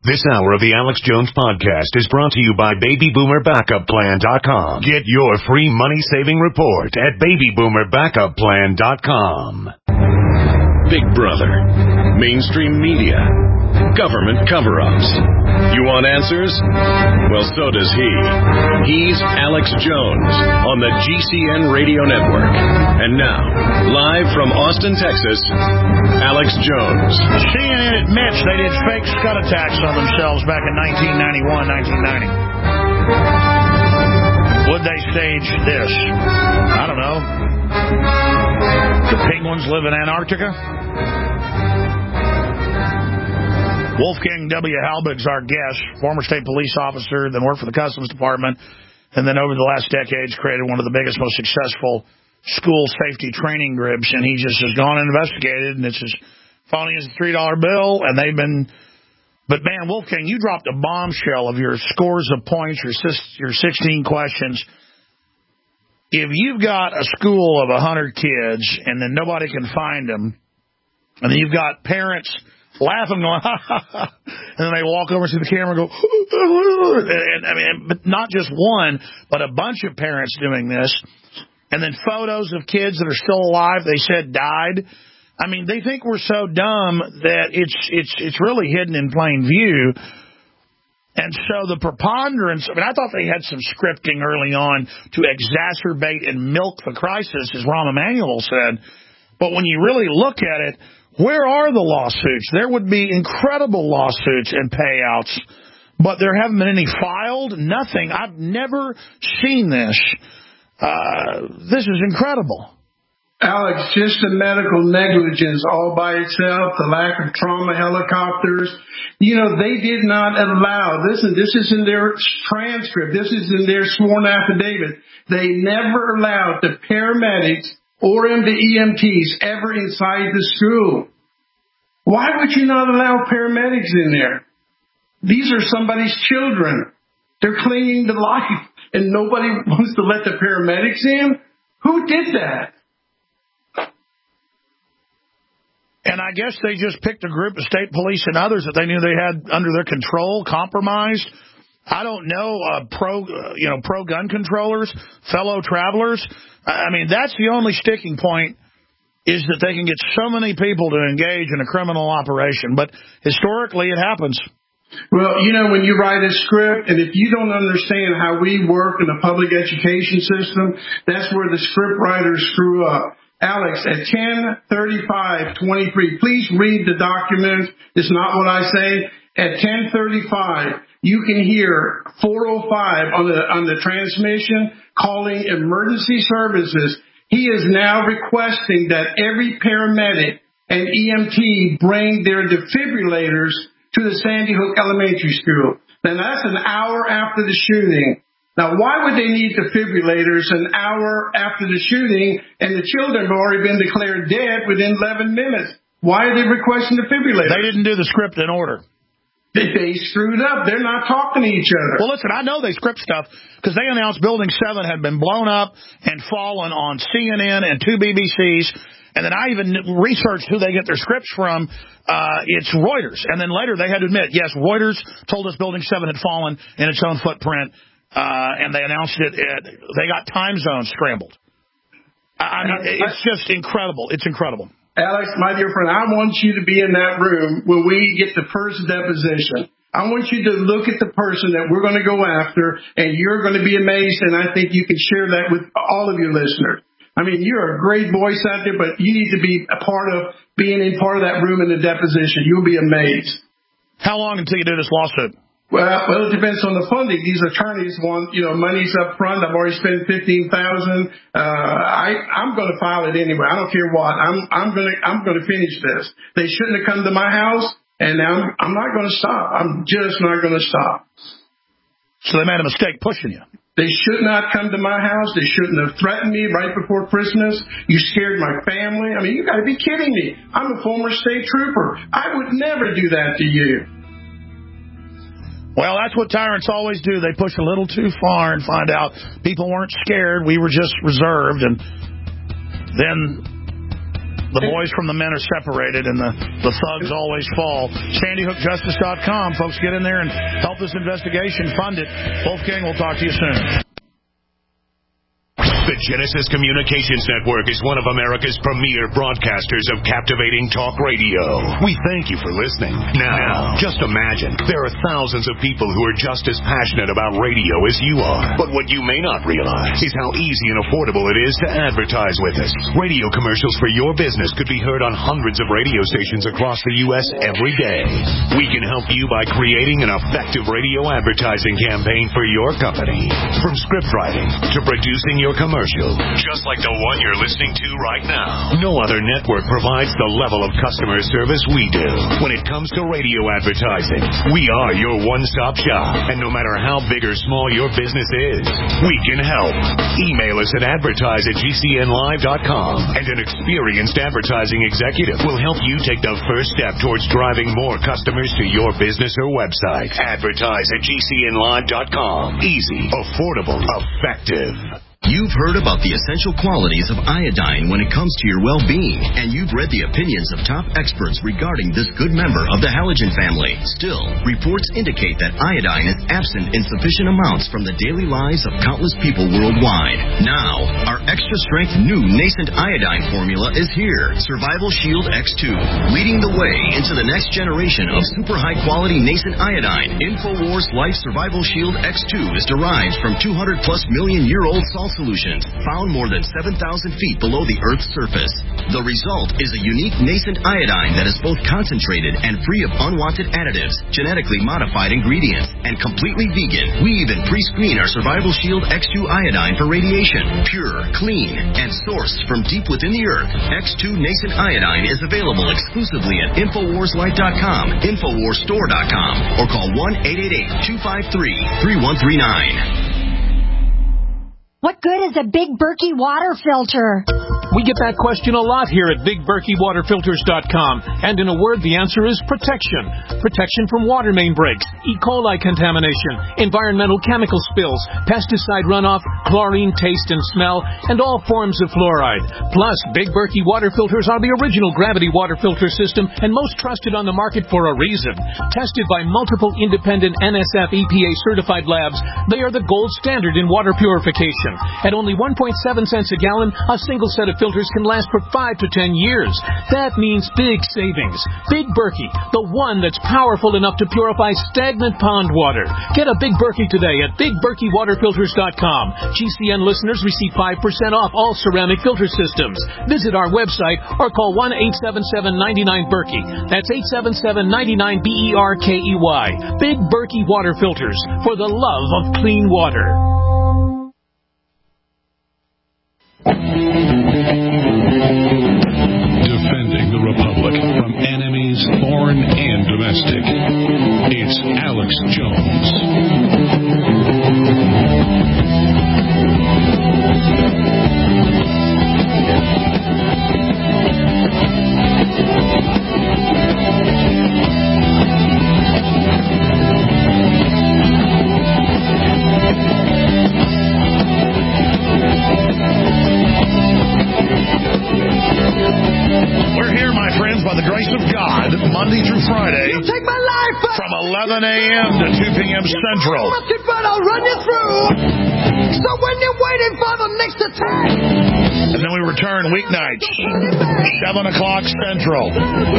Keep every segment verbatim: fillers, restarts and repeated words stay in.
This hour of the Alex Jones Podcast is brought to you by baby boomer backup plan dot com. Get your free money-saving report at baby boomer backup plan dot com. Big Brother, mainstream media, government cover-ups. You want answers? Well, so does he. He's Alex Jones on the G C N Radio Network. And now, live from Austin, Texas, Alex Jones. C N N admits they did fake scud attacks on themselves back in nineteen ninety-one, nineteen ninety. Would they stage this? I don't know. The penguins live in Antarctica? Wolfgang W. Halbig's our guest, former state police officer, then worked for the Customs Department, and then over the last decades created one of the biggest, most successful school safety training groups, and he just has gone and investigated, and it's as phony as a three dollar bill, and they've been... But, man, Wolfgang, you dropped a bombshell of your scores of points, your, your sixteen questions. If you've got a school of one hundred kids, and then nobody can find them, and then you've got parents... laughing, going, ha, ha, ha. And then they walk over to the camera and go, and, I mean, but not just one, but a bunch of parents doing this. And then photos of kids that are still alive, they said died. I mean, they think we're so dumb that it's it's it's really hidden in plain view. And so the preponderance, I mean, I thought they had some scripting early on to exacerbate and milk the crisis, as Rahm Emanuel said. But when you really look at it, where are the lawsuits? There would be incredible lawsuits and payouts, but there haven't been any filed, nothing. I've never seen this. Uh, this is incredible. Alex, just the medical negligence all by itself, the lack of trauma helicopters. You know, they did not allow, listen, this is in their transcript, this is in their sworn affidavit. They never allowed the paramedics or the E M Ts ever inside the school. Why would you not allow paramedics in there? These are somebody's children. They're clinging to life, and nobody wants to let the paramedics in? Who did that? And I guess they just picked a group of state police and others that they knew they had under their control, compromised. I don't know, uh, pro, uh, you know, pro-gun controllers, fellow travelers. I mean, that's the only sticking point, is that they can get so many people to engage in a criminal operation. But historically, it happens. Well, you know, when you write a script, and if you don't understand how we work in the public education system, that's where the script writers screw up. Alex, at ten thirty-five twenty-three, please read the document. It's not what I say. At ten thirty-five, you can hear four oh five on the on the transmission calling emergency services. He is now requesting that every paramedic and E M T bring their defibrillators to the Sandy Hook Elementary School. Then that's an hour after the shooting. Now, why would they need defibrillators an hour after the shooting and the children have already been declared dead within eleven minutes? Why are they requesting defibrillators? They didn't do the script in order. They, they screwed up. They're not talking to each other. Well, listen, I know they script stuff because they announced Building seven had been blown up and fallen on C N N and two B B Cs. And then I even researched who they get their scripts from. Uh, it's Reuters. And then later they had to admit, yes, Reuters told us Building seven had fallen in its own footprint. Uh, and they announced it. At, they got time zones scrambled. I mean, it's just incredible. It's incredible. Alex, my dear friend, I want you to be in that room when we get the first deposition. I want you to look at the person that we're going to go after, and you're going to be amazed, and I think you can share that with all of your listeners. I mean, you're a great voice out there, but you need to be a part of being in part of that room in the deposition. You'll be amazed. How long until you do this lawsuit? Well, well, it depends on the funding. These attorneys want, you know, money's up front. I've already spent fifteen thousand. Uh, I, I'm going to file it anyway. I don't care what. I'm, I'm going to, I'm going to finish this. They shouldn't have come to my house, and I'm, I'm not going to stop. I'm just not going to stop. So they made a mistake pushing you. They should not come to my house. They shouldn't have threatened me right before Christmas. You scared my family. I mean, you got to be kidding me. I'm a former state trooper. I would never do that to you. Well, that's what tyrants always do. They push a little too far and find out people weren't scared. We were just reserved. And then The boys from the men are separated, and the, the thugs always fall. sandy hook justice dot com. Folks, get in there and help this investigation. Fund it. Wolfgang, we'll talk to you soon. The Genesis Communications Network is one of America's premier broadcasters of captivating talk radio. We thank you for listening. Now, just imagine, there are thousands of people who are just as passionate about radio as you are. But what you may not realize is how easy and affordable it is to advertise with us. Radio commercials for your business could be heard on hundreds of radio stations across the U S every day. We can help you by creating an effective radio advertising campaign for your company. From script writing to producing your commercial. Just like the one you're listening to right now. No other network provides the level of customer service we do. When it comes to radio advertising, we are your one-stop shop. And no matter how big or small your business is, we can help. Email us at advertise at G C N live dot com, and an experienced advertising executive will help you take the first step towards driving more customers to your business or website. Advertise at G C N live dot com. Easy, affordable, effective. You've heard about the essential qualities of iodine when it comes to your well-being, and you've read the opinions of top experts regarding this good member of the halogen family. Still, reports indicate that iodine is absent in sufficient amounts from the daily lives of countless people worldwide. Now, our extra-strength new nascent iodine formula is here, Survival Shield X two, leading the way into the next generation of super high-quality nascent iodine. InfoWars Life Survival Shield X two is derived from two hundred plus million year old salt solutions found more than seven thousand feet below the Earth's surface. The result is a unique nascent iodine that is both concentrated and free of unwanted additives, genetically modified ingredients, and completely vegan. We even pre-screen our Survival Shield X two iodine for radiation. Pure, clean, and sourced from deep within the Earth, X two nascent iodine is available exclusively at Infowars Life dot com, Infowars Store dot com, or call one eight eight eight, two five three, three one three nine. What good is a Big Berkey water filter? We get that question a lot here at Big Berkey Water Filters dot com. And in a word, the answer is protection. Protection from water main breaks, E. coli contamination, environmental chemical spills, pesticide runoff, chlorine taste and smell, and all forms of fluoride. Plus, Big Berkey water filters are the original gravity water filter system and most trusted on the market for a reason. Tested by multiple independent N S F E P A certified labs, they are the gold standard in water purification. At only one point seven cents a gallon, a single set of filters can last for five to ten years. That means big savings. Big Berkey, the one that's powerful enough to purify stagnant pond water. Get a Big Berkey today at Big Berkey Water Filters dot com. G C N listeners receive five percent off all ceramic filter systems. Visit our website or call one eight seven seven, nine nine, Berkey. That's eight seven seven, nine nine, B E R K E Y. Big Berkey Water Filters, for the love of clean water. Defending the Republic from enemies, foreign and domestic. It's Alex Jones. We're here, my friends, by the grace of God, Monday through Friday. You take my life back. From eleven a.m. to two p.m. Central. But I'll run you through. So when you're waiting for the next attack. And then we return weeknights, seven o'clock Central.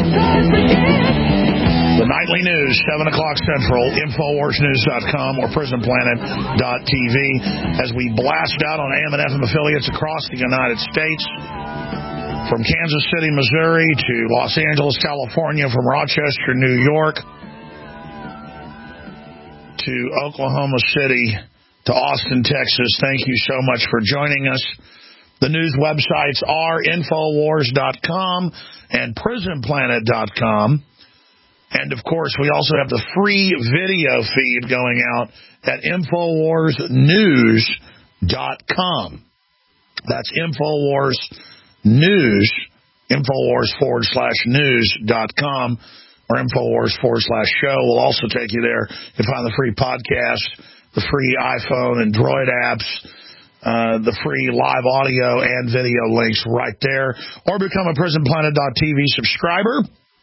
The nightly news, seven o'clock Central, Infowars News dot com or Prison Planet dot T V, as we blast out on A M and F M affiliates across the United States. From Kansas City, Missouri, to Los Angeles, California, from Rochester, New York, to Oklahoma City, to Austin, Texas. Thank you so much for joining us. The news websites are Infowars dot com and Prison Planet dot com. And, of course, we also have the free video feed going out at Infowars News dot com. That's Infowars News, Infowars forward slash news dot com, or Infowars forward slash show will also take you there. You find the free podcast, the free iPhone and Droid apps, Uh, the free live audio and video links right there. Or become a prison planet dot t v subscriber.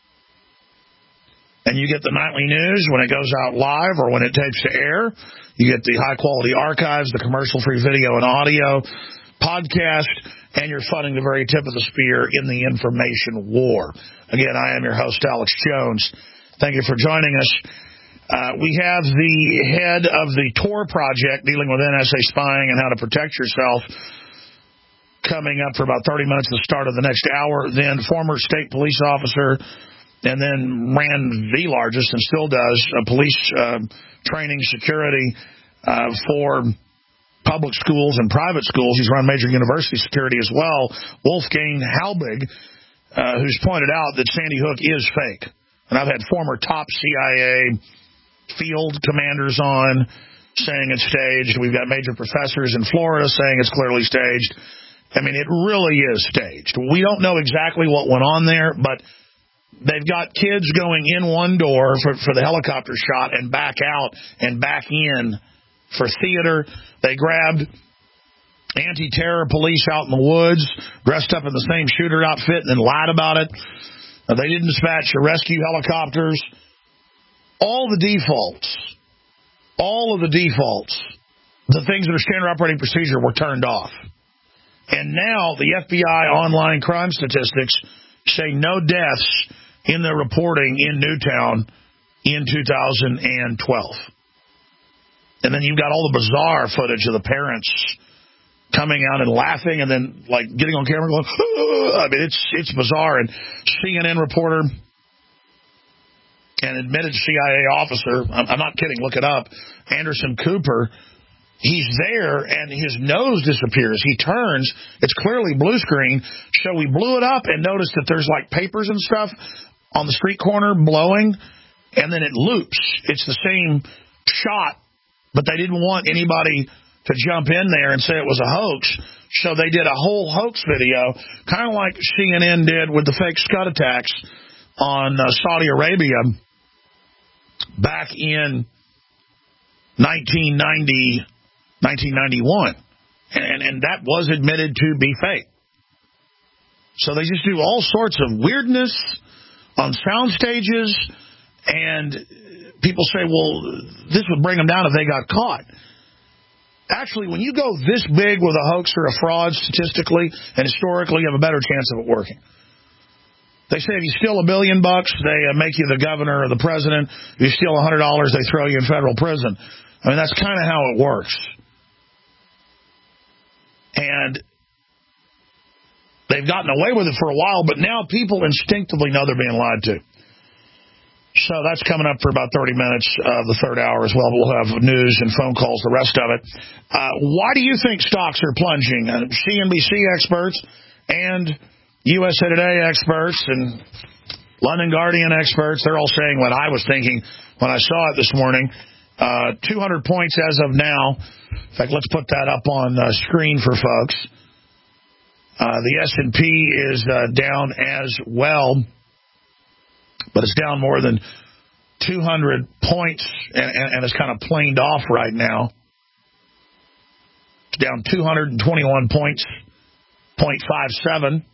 And you get the nightly news when it goes out live or when it tapes to air. You get the high-quality archives, the commercial-free video and audio, podcast, and you're funding the very tip of the spear in the information war. Again, I am your host, Alex Jones. Thank you for joining us. Uh, we have the head of the Tor Project dealing with N S A spying and how to protect yourself coming up for about thirty minutes at the start of the next hour. Then former state police officer and then ran the largest and still does uh, police uh, training security uh, for public schools and private schools. He's run major university security as well. Wolfgang Halbig, uh, who's pointed out that Sandy Hook is fake. And I've had former top C I A field commanders on saying it's staged. We've got major professors in Florida saying it's clearly staged. I mean, it really is staged. We don't know exactly what went on there, but they've got kids going in one door for, for the helicopter shot and back out and back in for theater. They grabbed anti-terror police out in the woods, dressed up in the same shooter outfit, and then lied about it. Uh, they didn't dispatch the rescue helicopters. All the defaults, all of the defaults, the things that are standard operating procedure were turned off. And now the F B I online crime statistics say no deaths in the reporting in Newtown in two thousand twelve. And then you've got all the bizarre footage of the parents coming out and laughing and then, like, getting on camera going, oh! I mean, it's it's bizarre. And C N N reporter and admitted C I A officer, I'm, I'm not kidding, look it up, Anderson Cooper, he's there and his nose disappears. He turns, it's clearly blue screen, so we blew it up and noticed that there's, like, papers and stuff on the street corner blowing, and then it loops. It's the same shot, but they didn't want anybody to jump in there and say it was a hoax, so they did a whole hoax video, kind of like C N N did with the fake Scud attacks on uh, Saudi Arabia back in nineteen ninety, nineteen ninety-one, and, and that was admitted to be fake. So they just do all sorts of weirdness on sound stages, and people say, well, this would bring them down if they got caught. Actually, when you go this big with a hoax or a fraud statistically and historically, you have a better chance of it working. They say if you steal a billion bucks, they uh, make you the governor or the president. If you steal one hundred dollars, they throw you in federal prison. I mean, that's kind of how it works. And they've gotten away with it for a while, but now people instinctively know they're being lied to. So that's coming up for about thirty minutes of the third hour as well. We'll have news and phone calls, the rest of it. Uh, why do you think stocks are plunging? Uh, C N B C experts and U S A Today experts and London Guardian experts, they're all saying what I was thinking when I saw it this morning. Uh, two hundred points as of now. In fact, let's put that up on uh, screen for folks. Uh, the S and P is uh, down as well, but it's down more than two hundred points, and, and, and it's kind of planed off right now. It's down two hundred twenty-one points, zero point five seven,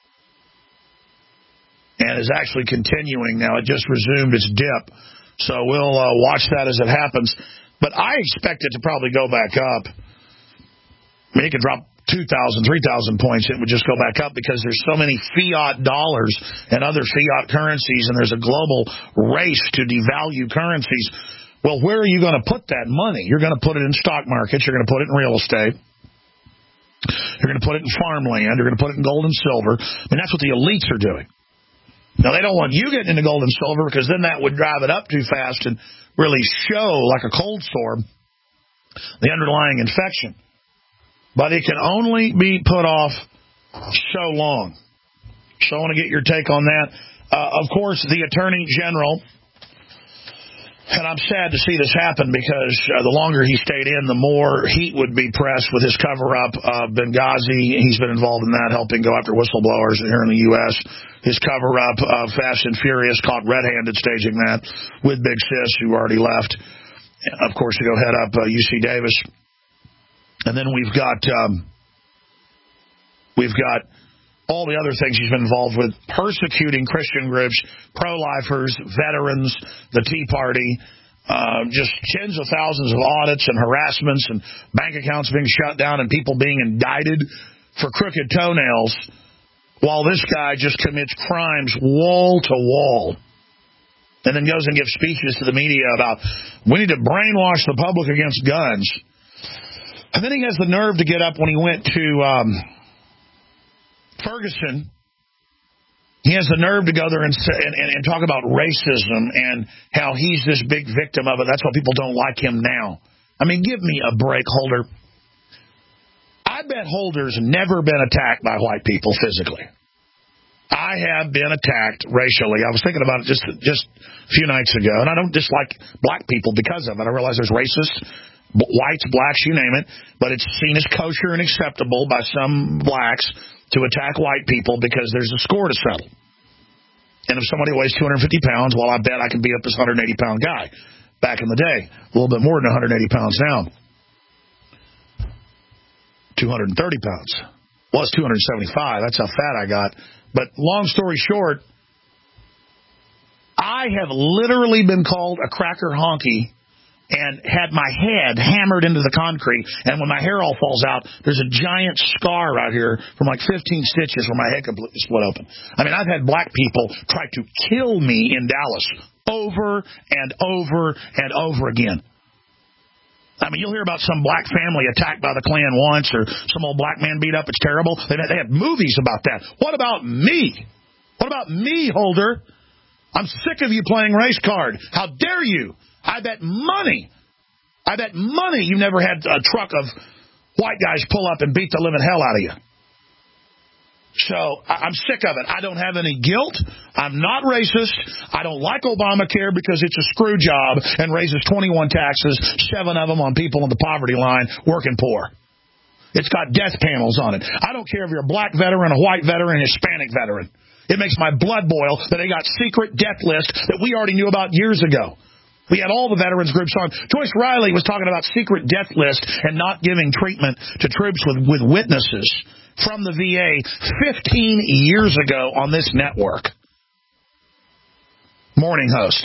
and is actually continuing now. It just resumed its dip, so we'll uh, watch that as it happens. But I expect it to probably go back up. I mean, it could drop two thousand, three thousand points, it would just go back up because there's so many fiat dollars and other fiat currencies, and there's a global race to devalue currencies. Well, where are you going to put that money? You're going to put it in stock markets. You're going to put it in real estate. You're going to put it in farmland. You're going to put it in gold and silver. I mean, that's what the elites are doing. Now, they don't want you getting into gold and silver because then that would drive it up too fast and really show, like a cold sore, the underlying infection. But it can only be put off so long. So I want to get your take on that. Uh, of course, the Attorney General, and I'm sad to see this happen because uh, the longer he stayed in, the more heat would be pressed with his cover-up of Benghazi. He's been involved in that, helping go after whistleblowers here in the U S His cover-up of Fast and Furious, caught red-handed staging that with Big Sis, who already left. Of course, to go head up uh, U C Davis. And then we've got um, we've got all the other things he's been involved with, persecuting Christian groups, pro-lifers, veterans, the Tea Party, uh, just tens of thousands of audits and harassments and bank accounts being shut down and people being indicted for crooked toenails, while this guy just commits crimes wall to wall. And then goes and gives speeches to the media about, we need to brainwash the public against guns. And then he has the nerve to get up when he went to um, Ferguson. He has the nerve to go there and, and, and talk about racism and how he's this big victim of it. That's why people don't like him now. I mean, give me a break, Holder. I bet Holder's never been attacked by white people physically. I have been attacked racially. I was thinking about it just just a few nights ago, and I don't dislike black people because of it. I realize there's racists, whites, blacks, you name it, but it's seen as kosher and acceptable by some blacks to attack white people because there's a score to settle. And if somebody weighs two hundred fifty pounds, well, I bet I can beat up this one hundred eighty pound guy back in the day. A little bit more than one hundred eighty pounds now. two hundred thirty pounds. Well, it's two hundred seventy-five. That's how fat I got. But long story short, I have literally been called a cracker honky and had my head hammered into the concrete. And when my hair all falls out, there's a giant scar right here from like fifteen stitches where my head completely split open. I mean, I've had black people try to kill me in Dallas over and over and over again. I mean, you'll hear about some black family attacked by the Klan once or some old black man beat up. It's terrible. They, they have movies about that. What about me? What about me, Holder? I'm sick of you playing race card. How dare you? I bet money. I bet money you never had a truck of white guys pull up and beat the living hell out of you. So I'm sick of it. I don't have any guilt. I'm not racist. I don't like Obamacare because it's a screw job and raises twenty-one taxes, seven of them on people on the poverty line, working poor. It's got death panels on it. I don't care if you're a black veteran, a white veteran, a Hispanic veteran. It makes my blood boil that they got secret death lists that we already knew about years ago. We had all the veterans groups on. Joyce Riley was talking about secret death lists and not giving treatment to troops with, with witnesses from the V A fifteen years ago on this network. Morning host.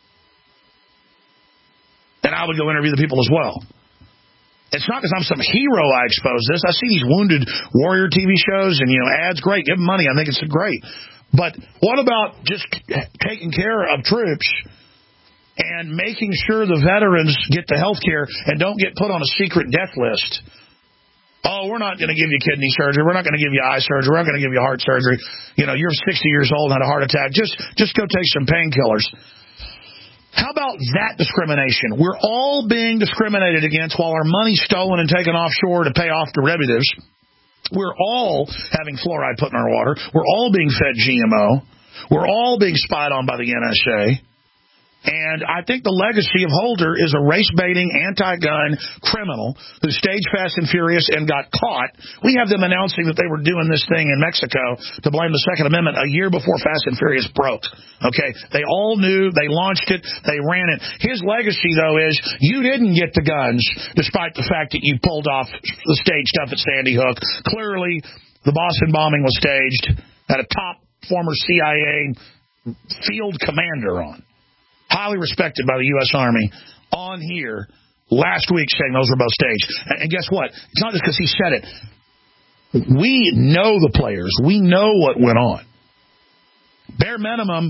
And I would go interview the people as well. It's not because I'm some hero I expose this. I see these Wounded Warrior T V shows and, you know, ads. Great. Give them money. I think it's great. But what about just taking care of troops and making sure the veterans get the health care and don't get put on a secret death list? Oh, we're not going to give you kidney surgery. We're not going to give you eye surgery. We're not going to give you heart surgery. You know, you're sixty years old and had a heart attack. Just, just go take some painkillers. How about that discrimination? We're all being discriminated against while our money's stolen and taken offshore to pay off derivatives. We're all having fluoride put in our water. We're all being fed G M O. We're all being spied on by the N S A. And I think the legacy of Holder is a race-baiting, anti-gun criminal who staged Fast and Furious and got caught. We have them announcing that they were doing this thing in Mexico to blame the Second Amendment a year before Fast and Furious broke. Okay? They all knew. They launched it. They ran it. His legacy, though, is you didn't get the guns despite the fact that you pulled off the stage stuff at Sandy Hook. Clearly, the Boston bombing was staged. Had a top former C I A field commander on. Highly respected by the U S Army, on here last week saying those were both staged. And guess what? It's not just because he said it. We know the players. We know what went on. Bare minimum,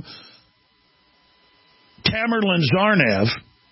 Tamerlan Tsarnaev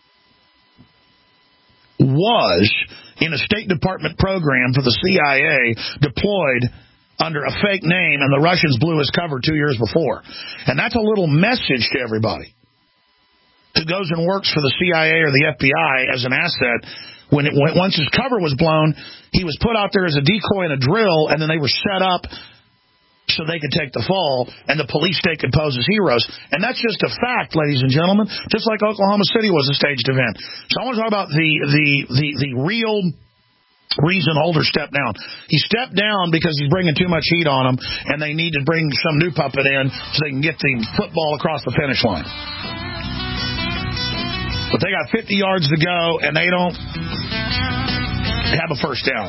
was in a State Department program for the C I A deployed under a fake name, and the Russians blew his cover two years before. And that's a little message to everybody who goes and works for the C I A or the F B I as an asset. When it, once his cover was blown, he was put out there as a decoy and a drill, and then they were set up so they could take the fall, and the police state could pose as heroes. And that's just a fact, ladies and gentlemen, just like Oklahoma City was a staged event. So I want to talk about the the the, the real reason Holder stepped down. He stepped down because he's bringing too much heat on him, and they need to bring some new puppet in so they can get the football across the finish line. But they got fifty yards to go, and they don't have a first down.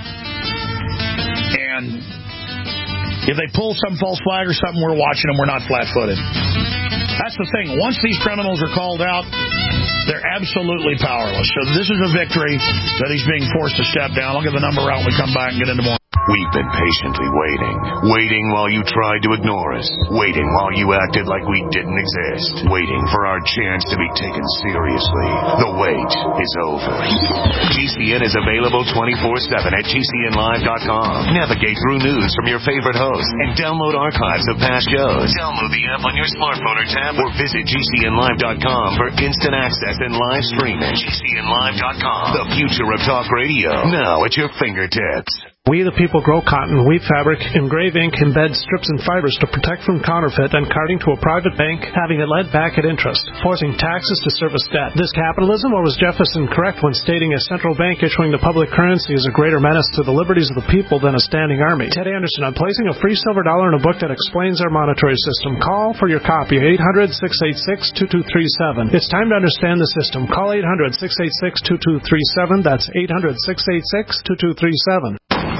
And if they pull some false flag or something, we're watching them. We're not flat-footed. That's the thing. Once these criminals are called out, they're absolutely powerless. So this is a victory that he's being forced to step down. I'll give the number out when we come back and get into more. We've been patiently waiting. Waiting while you tried to ignore us. Waiting while you acted like we didn't exist. Waiting for our chance to be taken seriously. The wait is over. G C N is available twenty-four seven at G C N live dot com. Navigate through news from your favorite hosts and download archives of past shows. Download the app on your smartphone or tablet or visit G C N live dot com for instant access and live streaming. G C N live dot com. The future of talk radio. Now at your fingertips. We the people grow cotton, weave fabric, engrave ink, embed strips and fibers to protect from counterfeit and carting to a private bank, having it led back at interest, forcing taxes to service debt. This capitalism, or was Jefferson correct when stating a central bank issuing the public currency is a greater menace to the liberties of the people than a standing army? Ted Anderson, I'm placing a free silver dollar in a book that explains our monetary system. Call for your copy, eight hundred, six eight six, two two three seven. It's time to understand the system. Call eight hundred, six eight six, two two three seven. That's eight hundred, six eight six, two two three seven.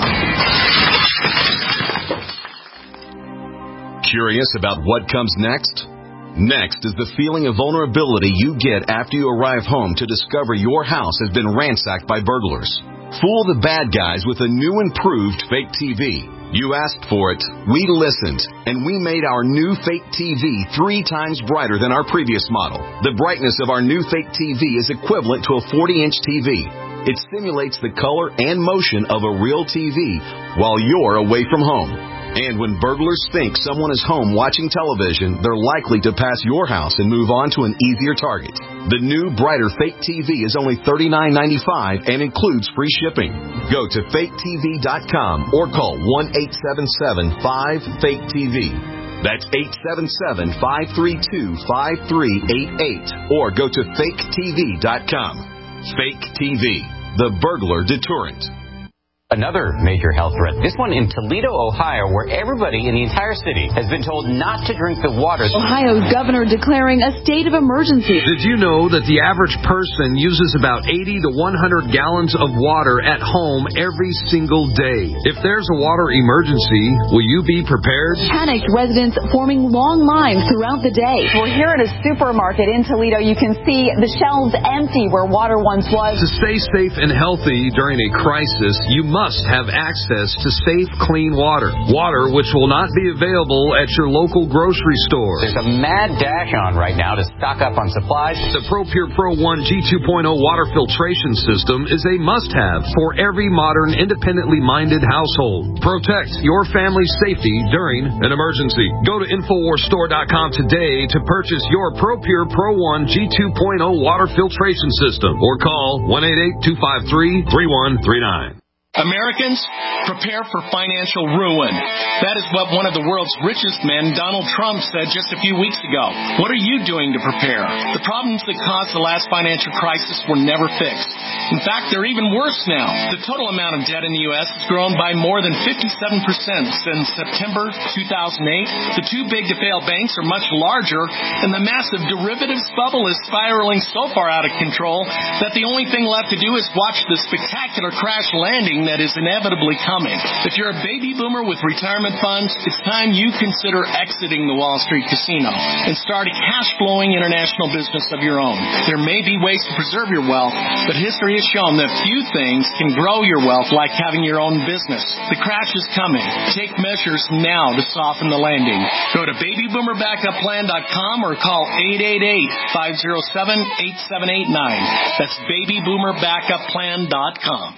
Curious about what comes next? Next is the feeling of vulnerability you get after you arrive home to discover your house has been ransacked by burglars. Fool the bad guys with a new improved fake T V. You asked for it, we listened, and we made our new fake T V three times brighter than our previous model. The brightness of our new fake T V is equivalent to a forty-inch T V. It simulates the color and motion of a real T V while you're away from home. And when burglars think someone is home watching television, they're likely to pass your house and move on to an easier target. The new, brighter fake T V is only thirty-nine ninety-five and includes free shipping. Go to fake T V dot com or call one eight seven seven, five, fake T V. That's eight seven seven, five three two, five three eight eight. Or go to fake T V dot com. Fake T V, the burglar deterrent. Another major health threat, this one in Toledo, Ohio, where everybody in the entire city has been told not to drink the water. Ohio's governor declaring a state of emergency. Did you know that the average person uses about eighty to one hundred gallons of water at home every single day? If there's a water emergency, will you be prepared? Panicked residents forming long lines throughout the day. We're here at a supermarket in Toledo. You can see the shelves empty where water once was. To stay safe and healthy during a crisis, you must have access to safe, clean water. Water which will not be available at your local grocery store. There's a mad dash on right now to stock up on supplies. The ProPure Pro one G two point oh water filtration system is a must-have for every modern, independently minded household. Protect your family's safety during an emergency. Go to Infowars Store dot com today to purchase your ProPure Pro one G two point oh water filtration system or call one eight eight, two five three, three one three nine. Americans, prepare for financial ruin. That is what one of the world's richest men, Donald Trump, said just a few weeks ago. What are you doing to prepare? The problems that caused the last financial crisis were never fixed. In fact, they're even worse now. The total amount of debt in the U S has grown by more than fifty-seven percent since September two thousand eight. The too big to fail banks are much larger, and the massive derivatives bubble is spiraling so far out of control that the only thing left to do is watch the spectacular crash landing that is inevitably coming. If you're a baby boomer with retirement funds, it's time you consider exiting the Wall Street casino and start a cash-flowing international business of your own. There may be ways to preserve your wealth, but history has shown that few things can grow your wealth like having your own business. The crash is coming. Take measures now to soften the landing. Go to baby boomer backup plan dot com or call eight eight eight, five oh seven, eight seven eight nine. That's baby boomer backup plan dot com.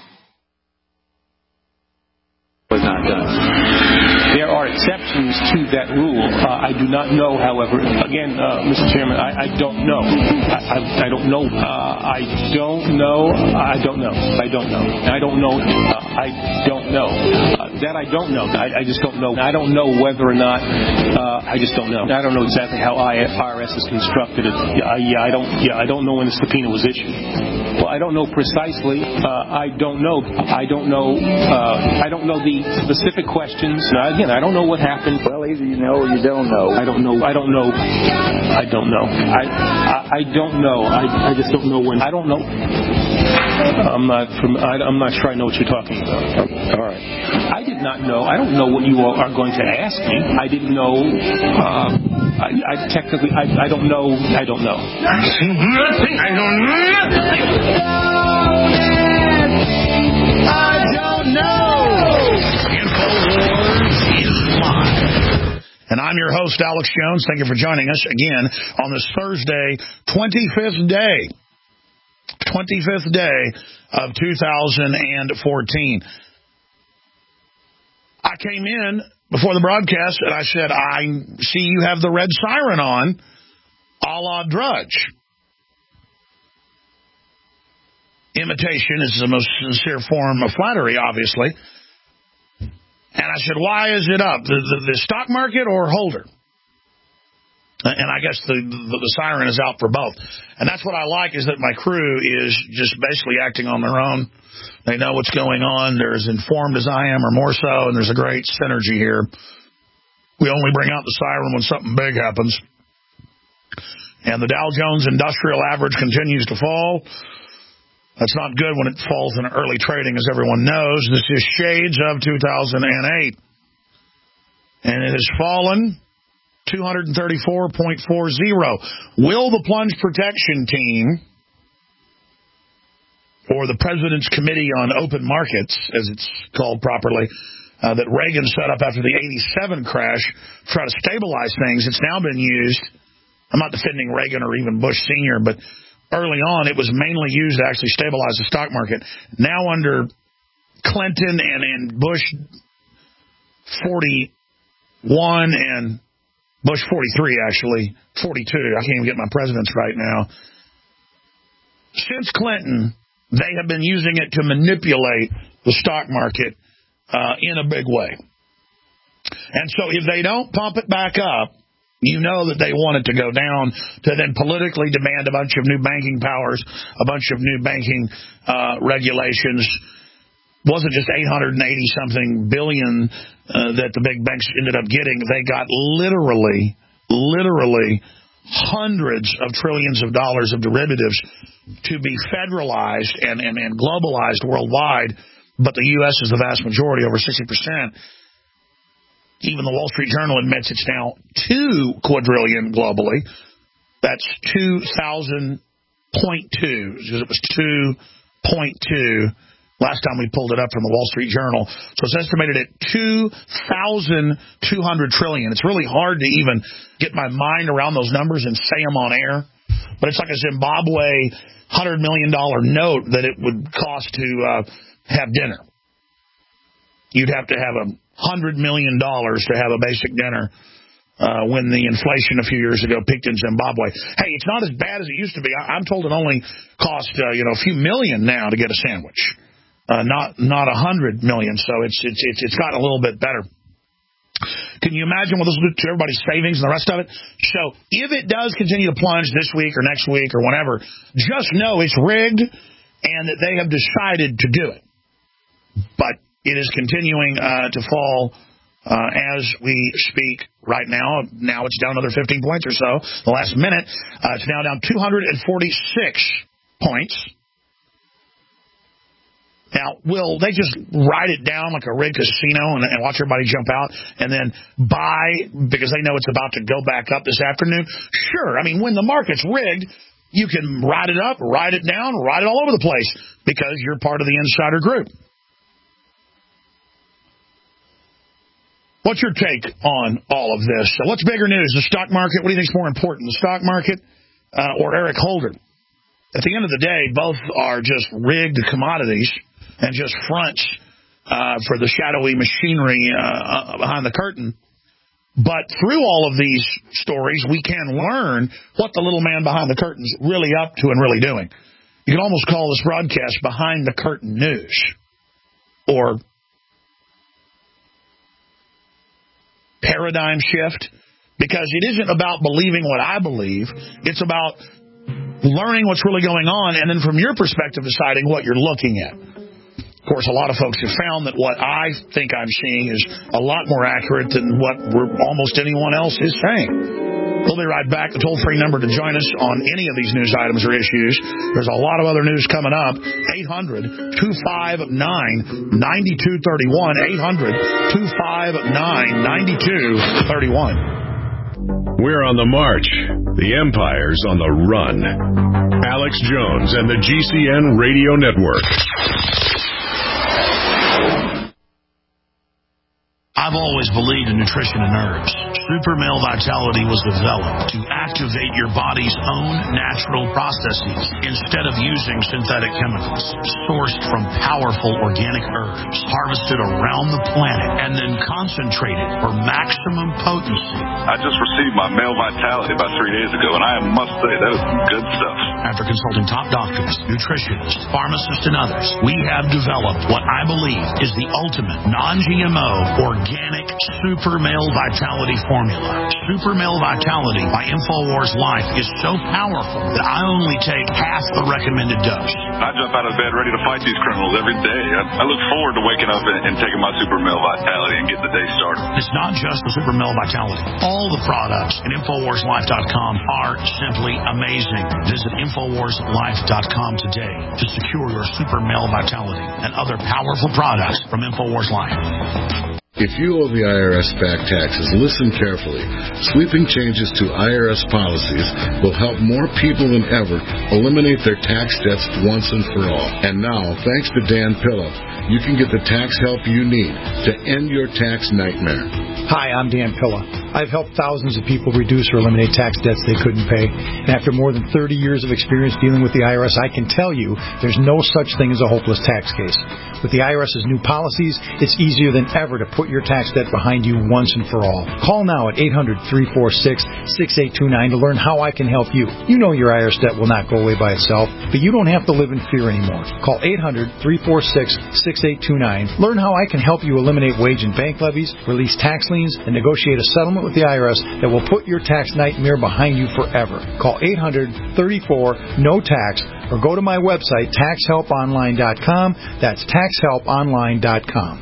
Was not done. There are exceptions to that rule. Uh, I do not know, however, again, uh, Mister Chairman, I, I don't know. I, I, I don't know. Uh, I don't know. I don't know. I don't know. I don't know. Uh, I don't know. Uh, that I don't know. I, I just don't know. I don't know whether or not. Uh, I just don't know. I don't know exactly how I R S is constructed. Yeah, I, yeah, I don't. Yeah, I don't know when the subpoena was issued. Well, I don't know precisely. Uh, I don't know. I don't know. Uh, I don't know the specific questions. Now, again, I don't know what happened. Well, either you know or you don't know. I don't know. I don't know. I don't know. I I, I don't know. I I just don't know when. I don't know. I'm not from. I, I'm not sure I know what you're talking about. All right. I did not know. I don't know what you all are going to ask me. I didn't know. Uh, I, I technically, I, I don't know. I don't know. Nothing. I don't know nothing. I don't know. InfoWars is live. And I'm your host, Alex Jones. Thank you for joining us again on this Thursday, twenty-fifth day. twenty-fifth day of two thousand fourteen. I came in before the broadcast and I said, I see you have the red siren on, a la Drudge. Imitation is the most sincere form of flattery, obviously. And I said, why is it up? The, the, the stock market or Holder? And I guess the, the the siren is out for both. And that's what I like, is that my crew is just basically acting on their own. They know what's going on. They're as informed as I am, or more so, and there's a great synergy here. We only bring out the siren when something big happens. And the Dow Jones Industrial Average continues to fall. That's not good when it falls in early trading, as everyone knows. This is shades of two thousand eight. And it has fallen two thirty-four point four zero. Will the Plunge Protection Team, or the President's Committee on Open Markets, as it's called properly, uh, that Reagan set up after the eighty-seven crash, try to stabilize things? It's now been used. I'm not defending Reagan or even Bush Senior, but early on it was mainly used to actually stabilize the stock market. Now under Clinton and, and Bush forty-one and Bush forty-three, actually, forty-two. I can't even get my presidents right now. Since Clinton, they have been using it to manipulate the stock market uh, in a big way. And so if they don't pump it back up, you know that they want it to go down, to then politically demand a bunch of new banking powers, a bunch of new banking uh, regulations. Wasn't just eight hundred eighty something billion uh, that the big banks ended up getting. They got literally, literally hundreds of trillions of dollars of derivatives to be federalized and, and, and globalized worldwide. But the U S is the vast majority, over sixty percent. Even the Wall Street Journal admits it's now two quadrillion globally. That's two thousand point two, because it was two point two last time we pulled it up from the Wall Street Journal. So it's estimated at two thousand two hundred trillion. It's really hard to even get my mind around those numbers and say them on air. But it's like a Zimbabwe one hundred million dollars note that it would cost to uh, have dinner. You'd have to have a one hundred million dollars to have a basic dinner uh, when the inflation a few years ago peaked in Zimbabwe. Hey, it's not as bad as it used to be. I, I'm told it only cost uh, you know a few million now to get a sandwich, uh, not not a hundred million. So it's it's it's it's gotten a little bit better. Can you imagine what this will do to everybody's savings and the rest of it? So if it does continue to plunge this week or next week or whenever, just know it's rigged and that they have decided to do it. But it is continuing uh, to fall uh, as we speak right now. Now it's down another fifteen points or so. The last minute, uh, it's now down two hundred forty-six points. Now, will they just ride it down like a rigged casino and, and watch everybody jump out and then buy because they know it's about to go back up this afternoon? Sure. I mean, when the market's rigged, you can ride it up, ride it down, ride it all over the place because you're part of the insider group. What's your take on all of this? So what's bigger news, the stock market? What do you think is more important, the stock market uh, or Eric Holder? At the end of the day, both are just rigged commodities and just fronts uh, for the shadowy machinery uh, behind the curtain. But through all of these stories, we can learn what the little man behind the curtain is really up to and really doing. You can almost call this broadcast behind the curtain news, or paradigm shift, because it isn't about believing what I believe. It's about learning what's really going on, and then from your perspective, deciding what you're looking at. Of course, a lot of folks have found that what I think I'm seeing is a lot more accurate than what we're, almost anyone else is saying. We'll be right back. The toll-free number to join us on any of these news items or issues. There's a lot of other news coming up. eight hundred, two five nine, nine two three one. eight hundred, two five nine, nine two three one. We're on the march. The Empire's on the run. Alex Jones and the G C N Radio Network. I've always believed in nutrition and herbs. Super Male Vitality was developed to activate your body's own natural processes instead of using synthetic chemicals. Sourced from powerful organic herbs, harvested around the planet, and then concentrated for maximum potency. I just received my Male Vitality about three days ago, and I must say, that is some good stuff. After consulting top doctors, nutritionists, pharmacists, and others, we have developed what I believe is the ultimate non-G M O organic Super Male Vitality formula. Super Male Vitality by InfoWars Life is so powerful that I only take half the recommended dose. I jump out of bed ready to fight these criminals every day. I, I look forward to waking up and, and taking my Super Male Vitality and getting the day started. It's not just the Super Male Vitality. All the products at InfoWars Life dot com are simply amazing. Visit InfoWars Life dot com today to secure your Super Male Vitality and other powerful products from InfoWars Life. If you owe the I R S back taxes, listen carefully. Sweeping changes to I R S policies will help more people than ever eliminate their tax debts once and for all. And now, thanks to Dan Pilla, you can get the tax help you need to end your tax nightmare. Hi, I'm Dan Pilla. I've helped thousands of people reduce or eliminate tax debts they couldn't pay. And after more than thirty years of experience dealing with the I R S, I can tell you there's no such thing as a hopeless tax case. With the IRS's new policies, it's easier than ever to put your tax debt behind you once and for all. Call now at eight hundred, three four six, six eight two nine to learn how I can help you. You know your I R S debt will not go away by itself, but you don't have to live in fear anymore. Call eight hundred, three four six, six eight two nine. Learn how I can help you eliminate wage and bank levies, release tax liens, and negotiate a settlement with the I R S that will put your tax nightmare behind you forever. Call eight hundred, thirty-four, no tax or go to my website, tax help online dot com. That's tax help online dot com.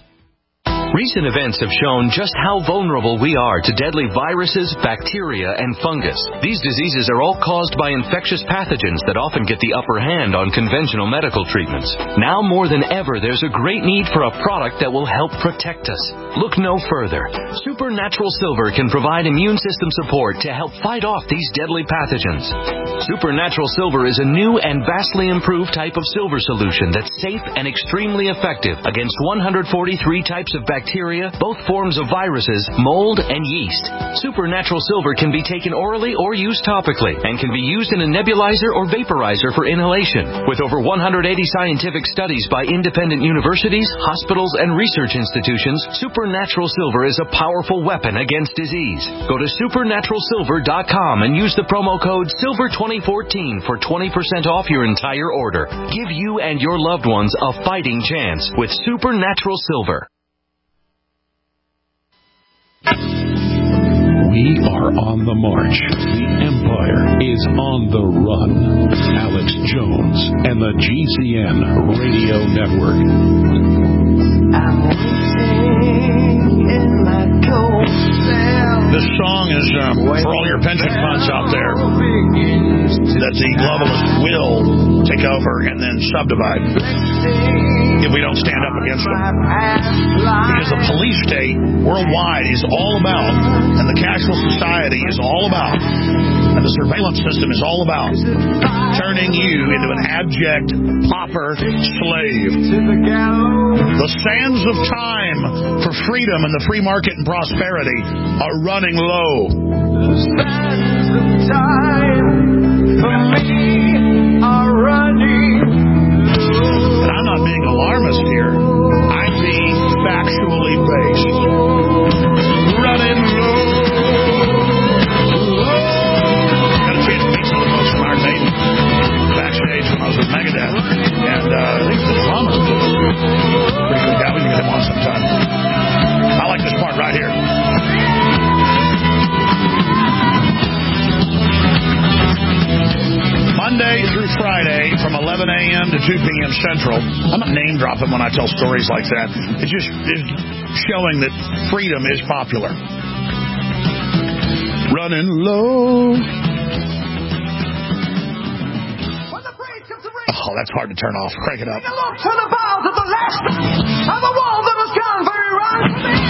Recent events have shown just how vulnerable we are to deadly viruses, bacteria, and fungus. These diseases are all caused by infectious pathogens that often get the upper hand on conventional medical treatments. Now more than ever, there's a great need for a product that will help protect us. Look no further. Supernatural Silver can provide immune system support to help fight off these deadly pathogens. Supernatural Silver is a new and vastly improved type of silver solution that's safe and extremely effective against one hundred forty-three types of bacteria. Bacteria, both forms of viruses, mold, and yeast. Supernatural Silver can be taken orally or used topically and can be used in a nebulizer or vaporizer for inhalation. With over one hundred eighty scientific studies by independent universities, hospitals, and research institutions, Supernatural Silver is a powerful weapon against disease. Go to supernatural silver dot com and use the promo code silver twenty fourteen for twenty percent off your entire order. Give you and your loved ones a fighting chance with Supernatural Silver. We are on the march. The Empire is on the run. Alex Jones and the G C N Radio Network. I'm waiting in my cold cell. This song is um, for all your pension funds out there that the globalists will take over and then subdivide if we don't stand up against them. Because the police state worldwide is all about, and the cashless society is all about, and the surveillance system is all about turning you into an abject pauper slave. The sands of time for freedom and the free market and prosperity are running low. The sands of time for me are running low. And I'm not being alarmist here. I'm being factually based. Running low. Got a chance to meet some of the folks from Iron Maiden backstage when I was with Megadeth. And uh, I think the drummer, pretty good guy. We can get him on sometime. I like this part right here. Monday through Friday from eleven a.m. to two p.m. Central. I'm not name dropping when I tell stories like that. It's just it's showing that freedom is popular. running low. Oh, that's hard to turn off. Crank it up. Take a look to the bars of the last of the wall that was gone very wrong to me.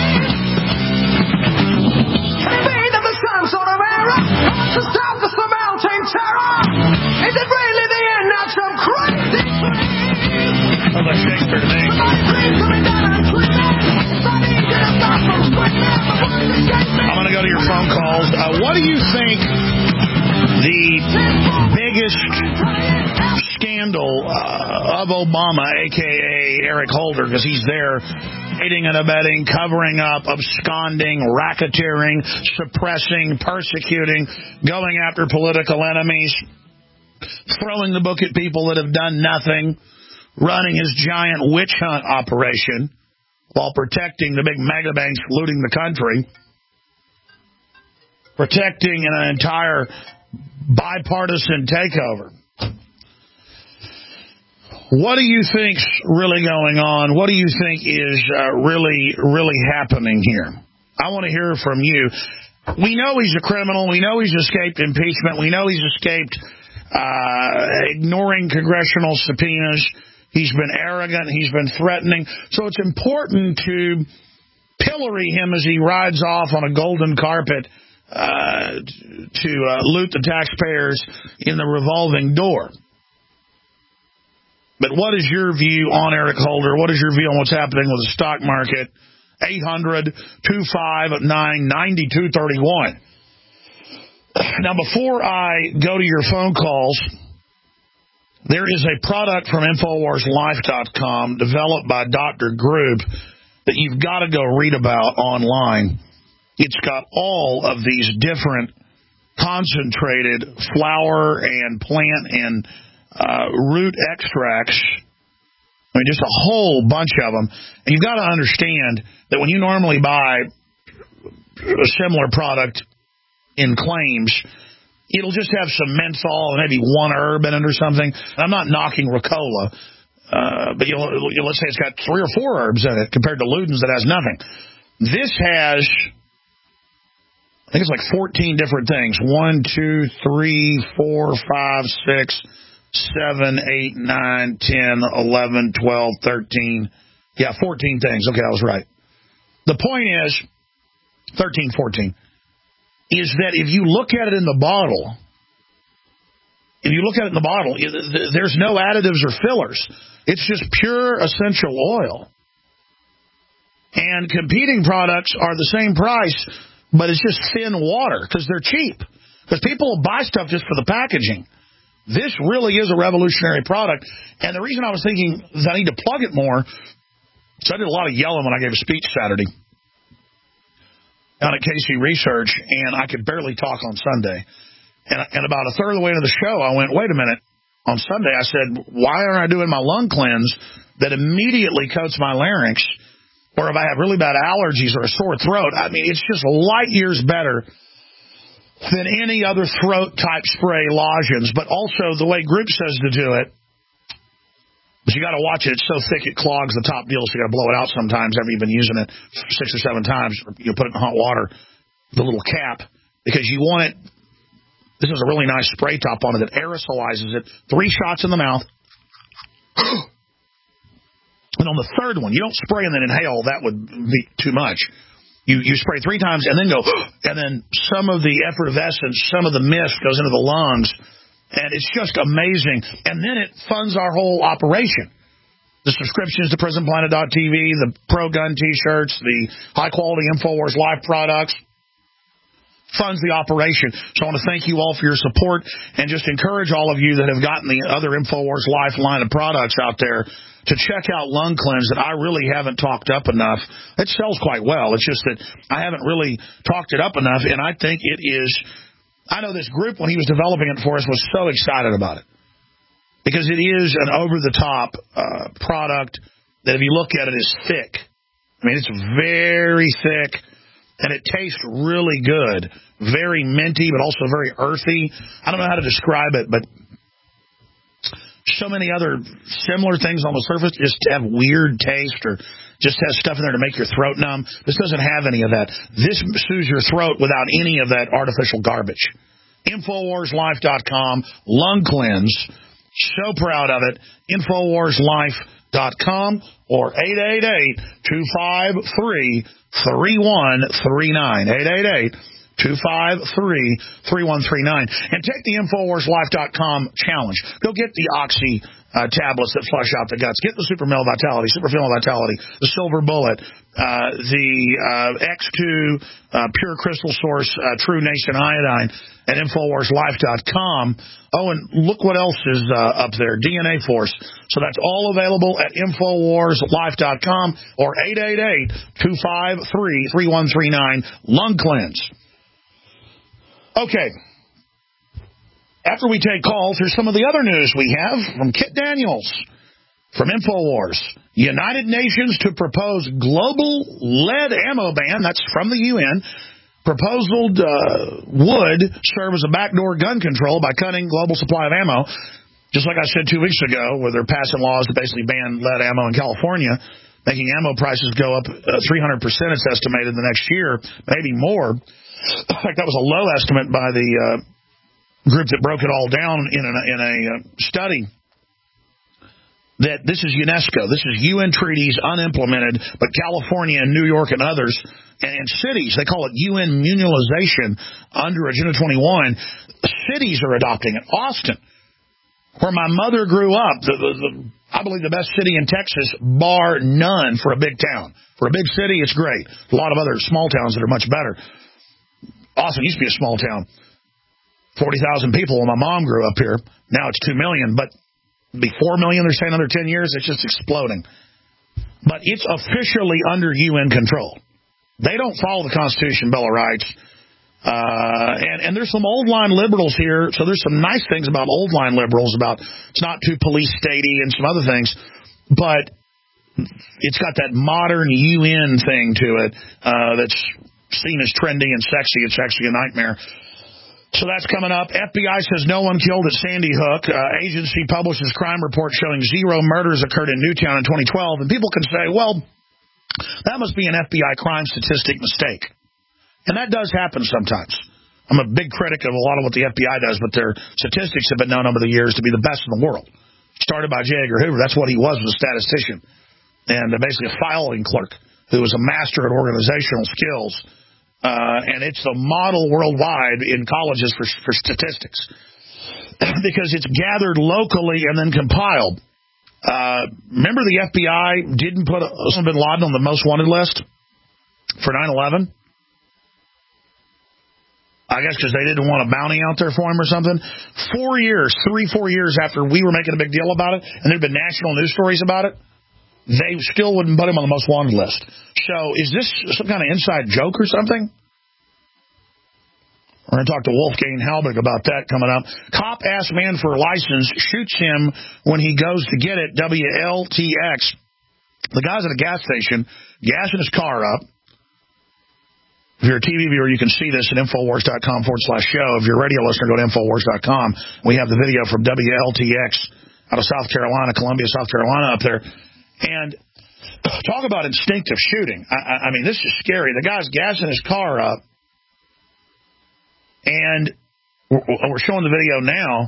Can it be that there's some sort of error? To stop the surmounting terror? Is it really the end of some crazy dream? Sounds like Shakespeare to me. I'm going to go to your phone calls. Uh, what do you think the biggest scandal uh, of Obama, a k a. Eric Holder, because he's there aiding and abetting, covering up, absconding, racketeering, suppressing, persecuting, going after political enemies, throwing the book at people that have done nothing, running his giant witch hunt operation while protecting the big mega banks looting the country, protecting an entire bipartisan takeover. What do you think's really going on? What do you think is uh, really, really happening here? I want to hear from you. We know he's a criminal. We know he's escaped impeachment. We know he's escaped uh, ignoring congressional subpoenas. He's been arrogant. He's been threatening. So it's important to pillory him as he rides off on a golden carpet uh, to uh, loot the taxpayers in the revolving door. But what is your view on Eric Holder? What is your view on what's happening with the stock market? eight hundred, two five nine, nine two three one. Now, before I go to your phone calls, there is a product from Infowars Life dot com developed by Doctor Group that you've got to go read about online. It's got all of these different concentrated flower and plant and uh, root extracts. I mean, just a whole bunch of them. And you've got to understand that when you normally buy a similar product in claims, it'll just have some menthol and maybe one herb in it or something. And I'm not knocking Ricola, uh, but you'll, you'll, let's say it's got three or four herbs in it compared to Luden's that has nothing. This has, I think it's like fourteen different things. One, two, three, four, five, six, seven, eight, nine, ten, eleven, twelve, thirteen. Yeah, fourteen things. Okay, I was right. The point is, thirteen, fourteen, is that if you look at it in the bottle, if you look at it in the bottle, there's no additives or fillers. It's just pure essential oil. And competing products are the same price, but it's just thin water because they're cheap. Because people will buy stuff just for the packaging. This really is a revolutionary product. And the reason I was thinking is I need to plug it more, so I did a lot of yelling when I gave a speech Saturday down at K C Research, and I could barely talk on Sunday. And, and about a third of the way into the show, I went, wait a minute. On Sunday, I said, why aren't I doing my lung cleanse that immediately coats my larynx? Or if I have really bad allergies or a sore throat, I mean, it's just light years better than any other throat-type spray lozenges. But also, the way Group says to do it, but you got to watch it. It's so thick it clogs the top deal, so you got to blow it out sometimes after you've been using it six or seven times. Or you put it in hot water, the little cap, because you want it. This is a really nice spray top on it that aerosolizes it. Three shots in the mouth. And on the third one, you don't spray and then inhale. That would be too much. You you spray three times and then go, and then some of the effervescence, some of the mist goes into the lungs. And it's just amazing. And then it funds our whole operation. The subscriptions to Prison Planet dot T V, the Pro Gun T-shirts, the high-quality Infowars Life products, funds the operation. So I want to thank you all for your support and just encourage all of you that have gotten the other Infowars Life line of products out there to check out Lung Cleanse that I really haven't talked up enough. It sells quite well. It's just that I haven't really talked it up enough, and I think it is... I know this group, when he was developing it for us, was so excited about it because it is an over-the-top uh, product that, if you look at it, is thick. I mean, it's very thick, and it tastes really good, very minty, but also very earthy. I don't know how to describe it, but so many other similar things on the surface just have weird taste or just has stuff in there to make your throat numb. This doesn't have any of that. This soothes your throat without any of that artificial garbage. Infowars Life dot com, lung cleanse. So proud of it. Infowars Life dot com or eight eight eight, two five three, three one three nine. eight eight eight, two five three, three one three nine. And take the Infowars Life dot com challenge. Go get the Oxy uh, tablets that flush out the guts. Get the Super Male Vitality, Super Female Vitality, the Silver Bullet, uh, the uh, X two uh, Pure Crystal Source uh, True Nation Iodine at Infowars Life dot com. Oh, and look what else is uh, up there, D N A Force. So that's all available at Infowars Life dot com or eight eight eight, two five three, three one three nine, Lung Cleanse. Okay. After we take calls, here's some of the other news we have from Kit Daniels from Infowars. United Nations to propose global lead ammo ban. That's from the U N. Proposal uh, would serve as a backdoor gun control by cutting global supply of ammo. Just like I said two weeks ago, where they're passing laws to basically ban lead ammo in California, making ammo prices go up uh, three hundred percent, it's estimated, the next year, maybe more. In fact, that was a low estimate by the uh, group that broke it all down in a, in a uh, study. That this is UNESCO. This is U N treaties unimplemented, but California and New York and others, and, and cities, they call it U N munization under Agenda twenty-one. Cities are adopting it. Austin, where my mother grew up, the, the, the, I believe the best city in Texas, bar none for a big town. For a big city, it's great. A lot of other small towns that are much better. Austin used to be a small town. forty thousand people when my mom grew up here. Now it's two million, but be four million, they're saying, under ten years. It's just exploding. But it's officially under U N control. They don't follow the Constitution, Bill of Rights. Uh, and, and there's some old-line liberals here, so there's some nice things about old-line liberals, about it's not too police-statey and some other things, but it's got that modern U N thing to it uh, that's seen as trendy and sexy. It's actually a nightmare. So that's coming up. F B I says no one killed at Sandy Hook. Uh, agency publishes crime report showing zero murders occurred in Newtown in twenty twelve. And people can say, well, that must be an F B I crime statistic mistake. And that does happen sometimes. I'm a big critic of a lot of what the F B I does, but their statistics have been known over the years to be the best in the world. Started by J. Edgar Hoover. That's what he was, was a statistician. And uh, basically a filing clerk who was a master at organizational skills. Uh, and it's the model worldwide in colleges for, for statistics because it's gathered locally and then compiled. Uh, remember the F B I didn't put Osama bin Laden on the most wanted list for nine eleven? I guess because they didn't want a bounty out there for him or something. Four years, three, four years after we were making a big deal about it, and there had been national news stories about it, they still wouldn't put him on the most wanted list. So is this some kind of inside joke or something? We're going to talk to Wolfgang Halbig about that coming up. Cop asks man for a license, shoots him when he goes to get it, W L T X. The guy's at a gas station, gassing his car up. If you're a T V viewer, you can see this at Infowars.com forward slash show. If you're a radio listener, go to Infowars dot com. We have the video from W L T X out of South Carolina, Columbia, South Carolina up there. And talk about instinctive shooting. I, I mean, this is scary. The guy's gassing his car up, and we're, we're showing the video now,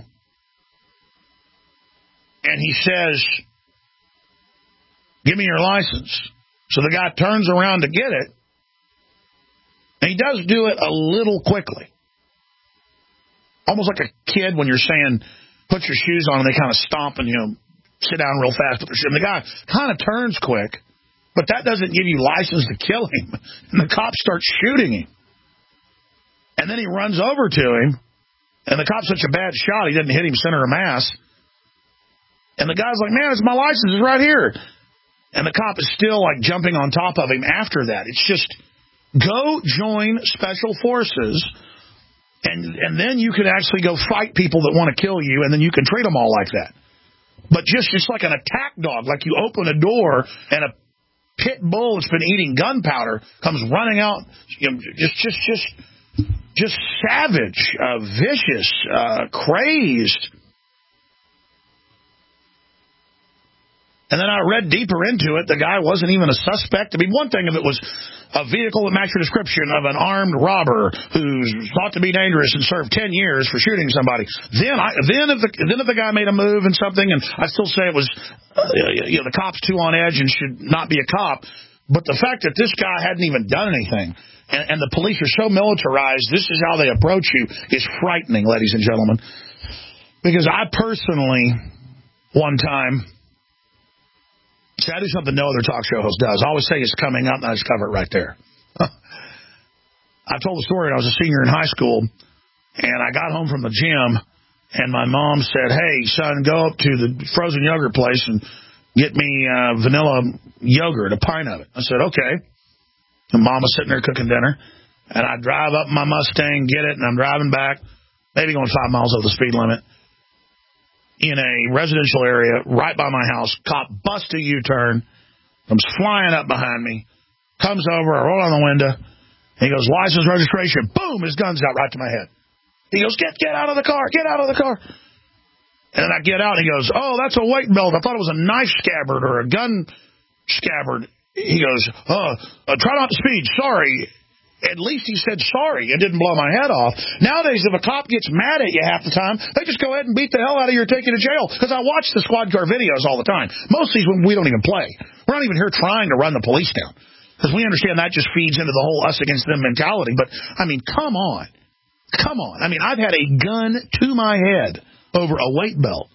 and he says, give me your license. So the guy turns around to get it, and he does do it a little quickly. Almost like a kid when you're saying, put your shoes on, and they kind of stomp and, you know, sit down real fast. And the guy kind of turns quick, but that doesn't give you license to kill him. And the cop starts shooting him. And then he runs over to him, and the cop's such a bad shot, he doesn't hit him center of mass. And the guy's like, man, it's my license. It's right here. And the cop is still, like, jumping on top of him after that. It's just, go join special forces, and and then you can actually go fight people that want to kill you, and then you can treat them all like that. But just it's like an attack dog, like you open a door and a pit bull that's been eating gunpowder comes running out, you know, just just just just savage, uh, vicious, uh, crazed. And then I read deeper into it. The guy wasn't even a suspect. I mean, one thing if it was a vehicle that matched your description of an armed robber who's thought to be dangerous and served ten years for shooting somebody. Then, I, then if the then if the guy made a move and something, and I still say it was, uh, you know, the cop's too on edge and should not be a cop. But the fact that this guy hadn't even done anything, and, and the police are so militarized, this is how they approach you, is frightening, ladies and gentlemen. Because I personally, one time. See, I do something no other talk show host does. I always say it's coming up, and I just cover it right there. I told the story when I was a senior in high school, and I got home from the gym, and my mom said, hey, son, go up to the frozen yogurt place and get me uh, vanilla yogurt, a pint of it. I said, okay. And Mom was sitting there cooking dinner, and I drive up my Mustang, get it, and I'm driving back, maybe going five miles over the speed limit. In a residential area right by my house, cop busts a U-turn, comes flying up behind me, comes over, I roll on the window, and he goes, license, registration, boom, his gun's out right to my head. He goes, get get out of the car, get out of the car. And then I get out, and he goes, oh, that's a weight belt. I thought it was a knife scabbard or a gun scabbard. He goes, oh, uh, try not to speed, sorry. At least he said sorry and didn't blow my head off. Nowadays, if a cop gets mad at you half the time, they just go ahead and beat the hell out of you or take you to jail. Because I watch the squad car videos all the time. Most of these when we don't even play. We're not even here trying to run the police down. Because we understand that just feeds into the whole us against them mentality. But, I mean, come on. Come on. I mean, I've had a gun to my head over a weight belt.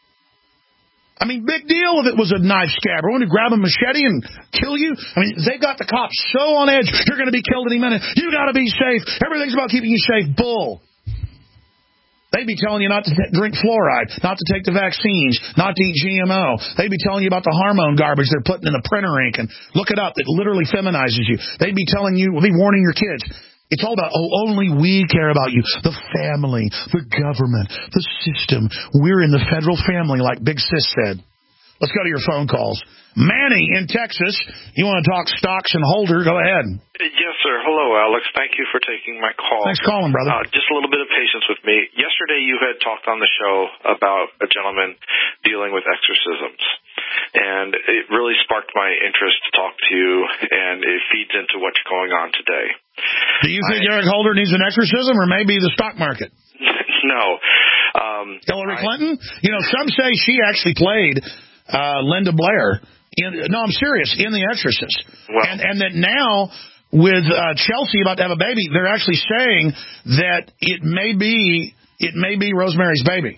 I mean, big deal if it was a knife scabbard. I want to grab a machete and kill you. I mean, they got the cops so on edge. You're going to be killed any minute. You got to be safe. Everything's about keeping you safe. Bull. They'd be telling you not to t- drink fluoride, not to take the vaccines, not to eat G M O. They'd be telling you about the hormone garbage they're putting in the printer ink and look it up. It literally feminizes you. They'd be telling you, be warning your kids. It's all about, oh, only we care about you. The family, the government, the system. We're in the federal family, like Big Sis said. Let's go to your phone calls. Manny in Texas, you want to talk stocks and holder, go ahead. Yes, sir. Hello, Alex. Thank you for taking my call. Thanks for calling, brother. Uh, just a little bit of patience with me. Yesterday you had talked on the show about a gentleman dealing with exorcisms. And it really sparked my interest to talk to you, and it feeds into what's going on today. Do you think I, Eric Holder needs an exorcism, or maybe the stock market? No. Um, Hillary Clinton? I, you know, some say she actually played uh, Linda Blair. In, no, I'm serious, in The Exorcist. Well, and, and that now, with uh, Chelsea about to have a baby, they're actually saying that it may be it may be Rosemary's Baby.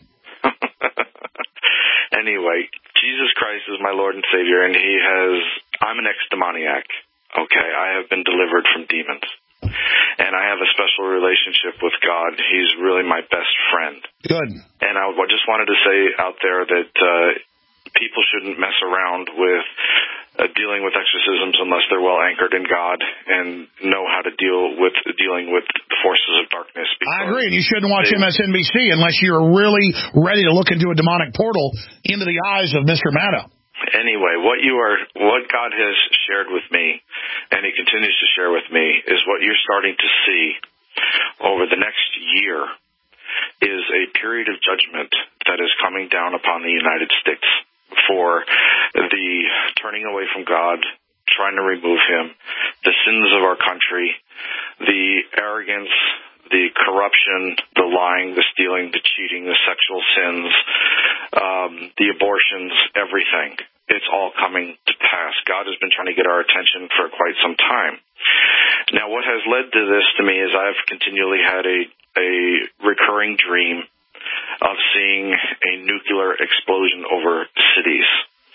Anyway, Jesus Christ is my Lord and Savior, and he has, I'm an ex-demoniac, okay? I have been delivered from demons, and I have a special relationship with God. He's really my best friend. Good. And I just wanted to say out there that uh, people shouldn't mess around with uh, dealing with exorcisms unless they're well anchored in God and know how to deal with dealing with the forces of darkness. I agree, and you shouldn't watch they, M S N B C unless you're really ready to look into a demonic portal into the eyes of Mister Maddow. Anyway, what you are, what God has shared with me, and He continues to share with me, is what you're starting to see over the next year is a period of judgment that is coming down upon the United States for the turning away from God, trying to remove Him, the sins of our country, the arrogance, the corruption, the lying, the stealing, the cheating, the sexual sins, um, the abortions, everything. It's all coming to pass. God has been trying to get our attention for quite some time. Now, what has led to this to me is I've continually had a, a recurring dream of seeing a nuclear explosion over cities.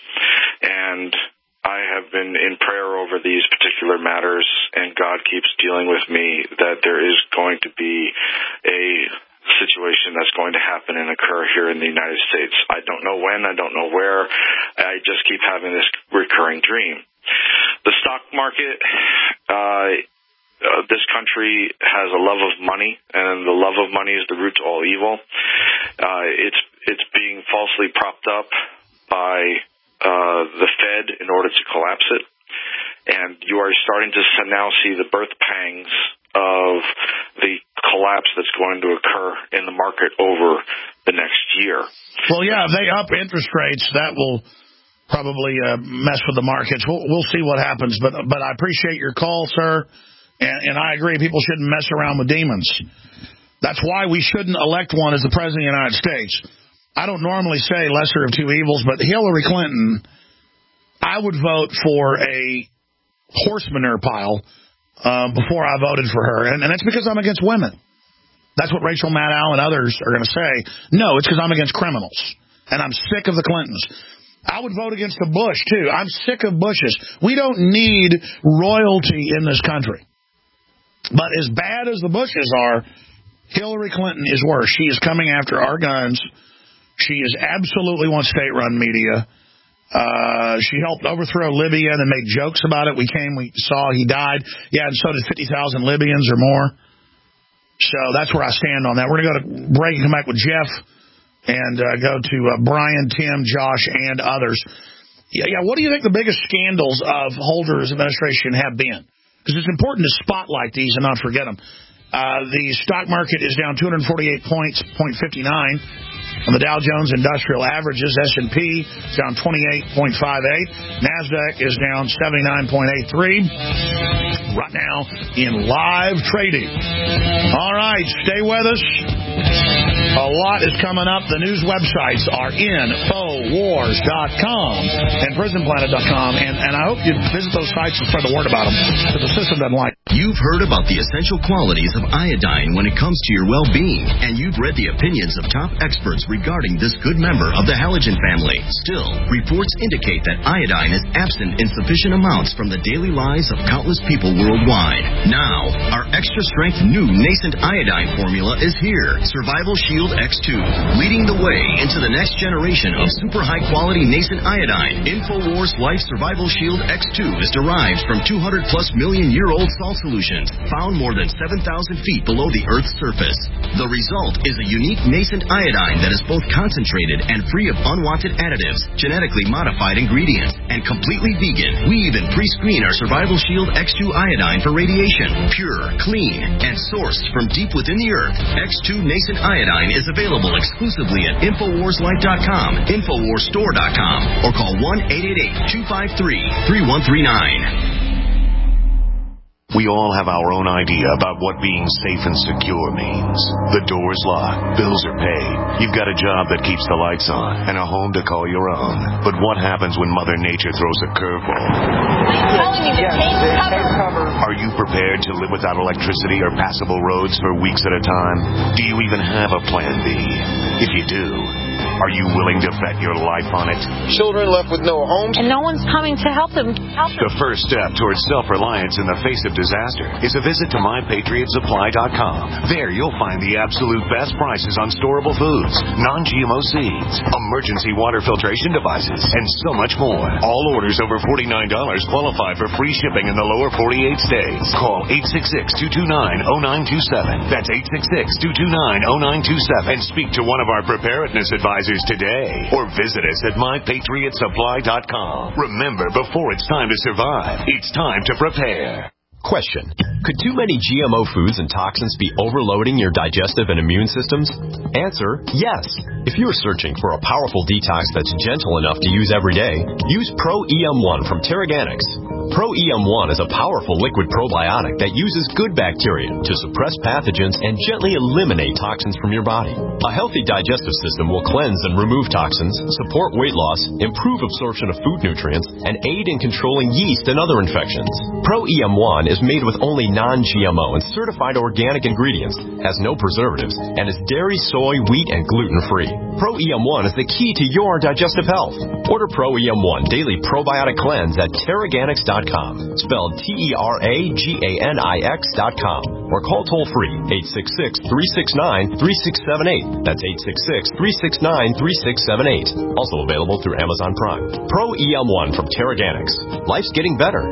And I have been in prayer over these particular matters, and God keeps dealing with me that there is going to be a situation that's going to happen and occur here in the United States. I don't know when, I don't know where. I just keep having this recurring dream. The stock market, uh, Uh, this country has a love of money, and the love of money is the root to all evil. Uh, it's it's being falsely propped up by uh, the Fed in order to collapse it, and you are starting to now see the birth pangs of the collapse that's going to occur in the market over the next year. Well, yeah, if they up interest rates, that will probably uh, mess with the markets. We'll, we'll see what happens. But but I appreciate your call, sir. And, and I agree, people shouldn't mess around with demons. That's why we shouldn't elect one as the President of the United States. I don't normally say lesser of two evils, but Hillary Clinton, I would vote for a horse manure pile uh, before I voted for her. And, and that's because I'm against women. That's what Rachel Maddow and others are going to say. No, it's because I'm against criminals. And I'm sick of the Clintons. I would vote against the Bush, too. I'm sick of Bushes. We don't need royalty in this country. But as bad as the Bushes are, Hillary Clinton is worse. She is coming after our guns. She is absolutely wants state-run media. Uh, she helped overthrow Libya and made jokes about it. We came, we saw he died. Yeah, and so did fifty thousand Libyans or more. So that's where I stand on that. We're going to go to break and come back with Jeff and uh, go to uh, Brian, Tim, Josh, and others. Yeah, yeah. What do you think the biggest scandals of Holder's administration have been? Because it's important to spotlight these and not forget them. Uh, the stock market is down two hundred forty-eight points, zero point five nine. On the Dow Jones Industrial Averages, S and P is down twenty-eight point five eight. NASDAQ is down seventy-nine point eight three. Right now in live trading. All right, stay with us. A lot is coming up. The news websites are infowars dot com and prison planet dot com. And, and I hope you visit those sites and spread the word about them, because the system doesn't like it. You've heard about the essential qualities of iodine when it comes to your well-being, and you've read the opinions of top experts regarding this good member of the halogen family. Still, reports indicate that iodine is absent in sufficient amounts from the daily lives of countless people worldwide. Now, our extra-strength new nascent iodine formula is here. Survival Shield X two, leading the way into the next generation of super high-quality nascent iodine. InfoWars Life Survival Shield X two is derived from two hundred plus million year old salt solutions found more than seven thousand feet below the Earth's surface. The result is a unique nascent iodine that is both concentrated and free of unwanted additives, genetically modified ingredients, and completely vegan. We even pre-screen our Survival Shield X two iodine for radiation. Pure, clean, and sourced from deep within the Earth, X two nascent iodine is available exclusively at infowars life dot com, infowars store dot com, or call one eight eight eight, two five three, three one three nine. We all have our own idea about what being safe and secure means. The door's locked, bills are paid, you've got a job that keeps the lights on, and a home to call your own. But what happens when Mother Nature throws a curveball? I'm telling you to take cover. Are you prepared to live without electricity or passable roads for weeks at a time? Do you even have a plan B? If you do, are you willing to bet your life on it? Children left with no homes. And no one's coming to help them. Help them. The first step towards self-reliance in the face of disaster is a visit to my patriot supply dot com. There you'll find the absolute best prices on storable foods, non-G M O seeds, emergency water filtration devices, and so much more. All orders over forty-nine dollars qualify for free shipping in the lower forty-eight states. Call eight six six, two two nine, zero nine two seven. That's eight six six, two two nine, zero nine two seven. And speak to one of our preparedness advisors today, or visit us at my patriot supply dot com. Remember, before it's time to survive, it's time to prepare. Question. Could too many G M O foods and toxins be overloading your digestive and immune systems? Answer, yes. If you're searching for a powerful detox that's gentle enough to use every day, use Pro E M one from Terraganics. Pro E M one is a powerful liquid probiotic that uses good bacteria to suppress pathogens and gently eliminate toxins from your body. A healthy digestive system will cleanse and remove toxins, support weight loss, improve absorption of food nutrients, and aid in controlling yeast and other infections. Pro E M one is made with only non-G M O and certified organic ingredients, has no preservatives, and is dairy, soy, wheat, and gluten-free. Pro E M one is the key to your digestive health. Order Pro E M one Daily Probiotic Cleanse at Terraganics dot com, spelled T E R A G A N I X dot com, or call toll-free eight six six, three six nine, three six seven eight. That's eight six six, three six nine, three six seven eight. Also available through Amazon Prime. Pro E M one from Terraganics. Life's getting better.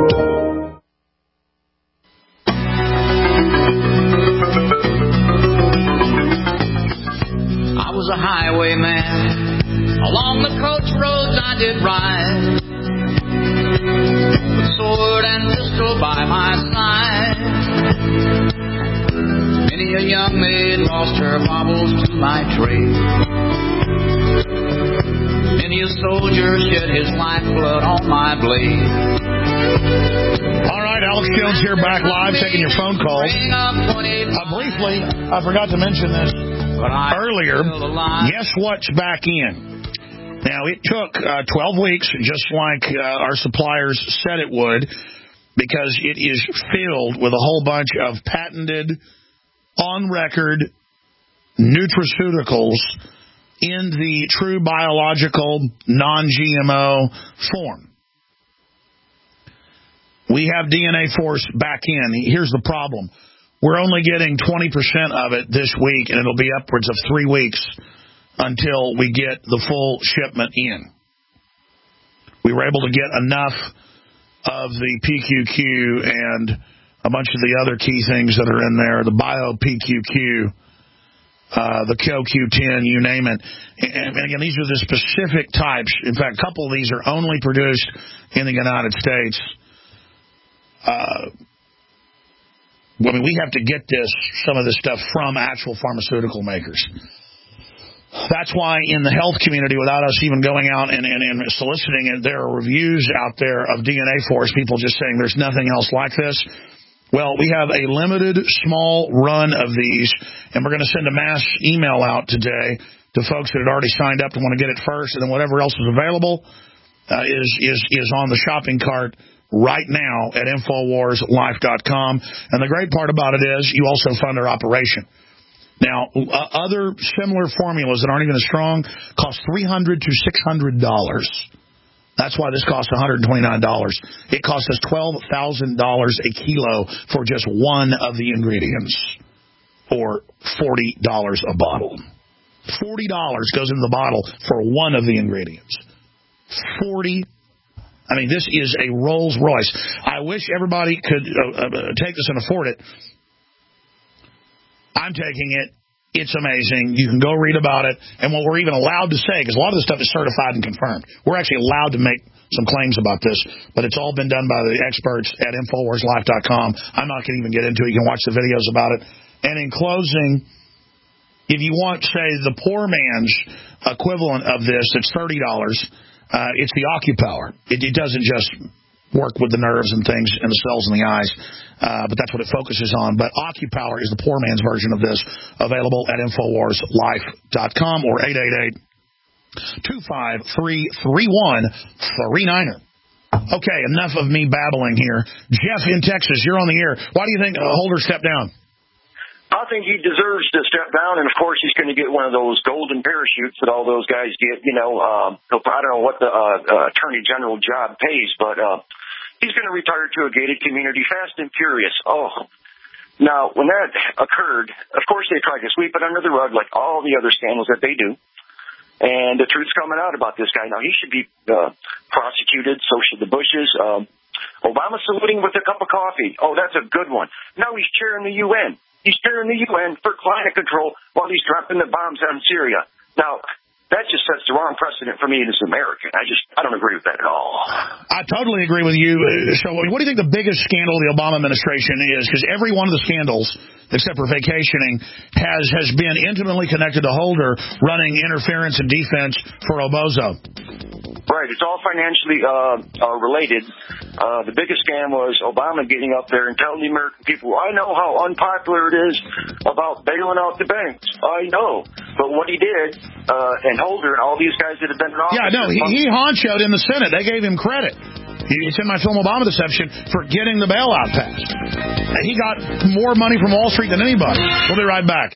I was a highwayman. Along the coach roads I did ride, with sword and pistol by my side. Many a young maid lost her baubles to my trade. Many a soldier shed his lifeblood on my blade. All right, Alex Jones here, back live, taking your phone calls. Uh, briefly, I forgot to mention this earlier. Guess what's back in? Now, it took uh, twelve weeks, just like uh, our suppliers said it would, because it is filled with a whole bunch of patented, on-record nutraceuticals in the true biological, non-G M O form. We have D N A Force back in. Here's the problem. We're only getting twenty percent of it this week, and it'll be upwards of three weeks until we get the full shipment in. We were able to get enough of the P Q Q and a bunch of the other key things that are in there, the Bio-P Q Q, uh, the C O Q ten, you name it. And again, these are the specific types. In fact, a couple of these are only produced in the United States. Uh, I mean, we have to get this, some of this stuff from actual pharmaceutical makers. That's why in the health community, without us even going out and, and, and soliciting it, there are reviews out there of D N A Force, people just saying there's nothing else like this. Well, we have a limited, small run of these, and we're going to send a mass email out today to folks that had already signed up to want to get it first, and then whatever else is available uh, is, is, is on the shopping cart right now at Infowars Life dot com. And the great part about it is you also fund our operation. Now, uh, other similar formulas that aren't even as strong cost three hundred to six hundred dollars. That's why this costs one hundred twenty-nine dollars. It costs us twelve thousand dollars a kilo for just one of the ingredients, or forty dollars a bottle. forty dollars goes in the bottle for one of the ingredients. forty dollars. I mean, this is a Rolls Royce. I wish everybody could uh, uh, take this and afford it. I'm taking it. It's amazing. You can go read about it. And what we're even allowed to say, because a lot of this stuff is certified and confirmed, we're actually allowed to make some claims about this, but it's all been done by the experts at Infowars Life dot com. I'm not going to even get into it. You can watch the videos about it. And in closing, if you want, say, the poor man's equivalent of this, it's thirty dollars. Uh, it's the OcuPower. It, it doesn't just work with the nerves and things and the cells in the eyes, uh, but that's what it focuses on. But OcuPower is the poor man's version of this, available at Infowars Life dot com or eight eight eight, two five three, three one three nine. Okay, enough of me babbling here. Jeff in Texas, you're on the air. Why do you think Holder stepped down? I think he deserves to step down, and of course he's going to get one of those golden parachutes that all those guys get. You know, um, I don't know what the uh, uh, Attorney General job pays, but uh, he's going to retire to a gated community fast and furious. Oh, now when that occurred, of course they tried to sweep it under the rug like all the other scandals that they do, and the truth's coming out about this guy. Now he should be uh, prosecuted. So should the Bushes. Um, Obama saluting with a cup of coffee. Oh, that's a good one. Now he's chairing the U N. He's chairing the U N for climate control while he's dropping the bombs on Syria. Now, that just sets the wrong precedent for me as an American. I just, I don't agree with that at all. I totally agree with you. So what do you think the biggest scandal of the Obama administration is? Because every one of the scandals, except for vacationing, has, has been intimately connected to Holder running interference and defense for Obozo. Right. It's all financially uh, uh, related. Uh, the biggest scam was Obama getting up there and telling the American people, I know how unpopular it is about bailing out the banks. I know. But what he did, uh, and Holder and all these guys that have been in office. Yeah, no, he, he honchoed in the Senate. They gave him credit. It's in my film Obama Deception for getting the bailout passed. He got more money from Wall Street than anybody. We'll be right back.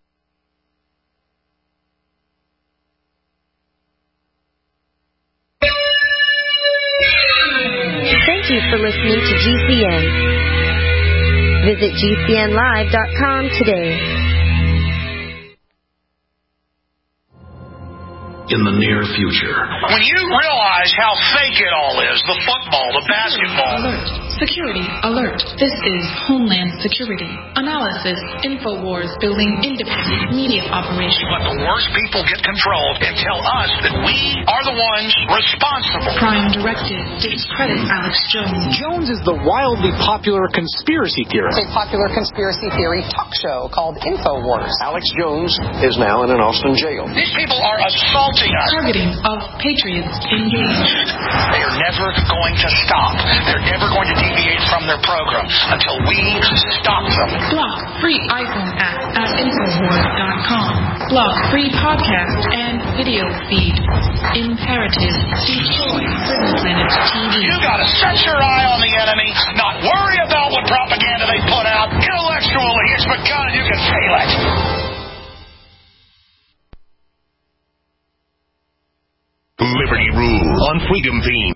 Thank you for listening to G C N. Visit G C N live dot com today. In the near future. When you realize how fake it all is, the football, the basketball, Security alert. This is Homeland Security. Analysis. InfoWars building independent media operation. Let the worst people get control and tell us that we are the ones responsible. Prime Directive. Discredit Alex Jones. Jones is the wildly popular conspiracy theorist. A popular conspiracy theory talk show called InfoWars. Alex Jones is now in an Austin jail. These people are assaulting us. Targeting of patriots engaged. They are never going to stop. They're never going to deviate from their program until we stop them. Block free iPhone app at Infowars dot com. Block free podcast and video feed. Imperative. Destroy Prison Planet T V. You gotta set your eye on the enemy, not worry about what propaganda they put out. Intellectually, it's begun and you can feel it. Liberty Rule on Freedom Theme.